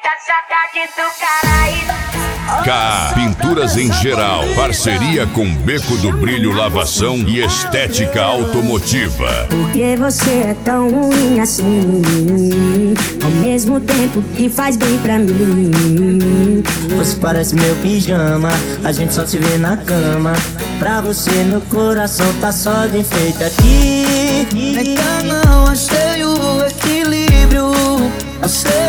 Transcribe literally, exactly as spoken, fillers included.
K Pinturas em Geral, parceria com Beco do Brilho Lavação e Estética Automotiva. Por que você é tão ruim assim? Ao mesmo tempo que faz bem pra mim. Você parece meu pijama, a gente só se vê na cama. Pra você meu coração tá só de enfeite aqui. Ainda não achei o equilíbrio. Eu sei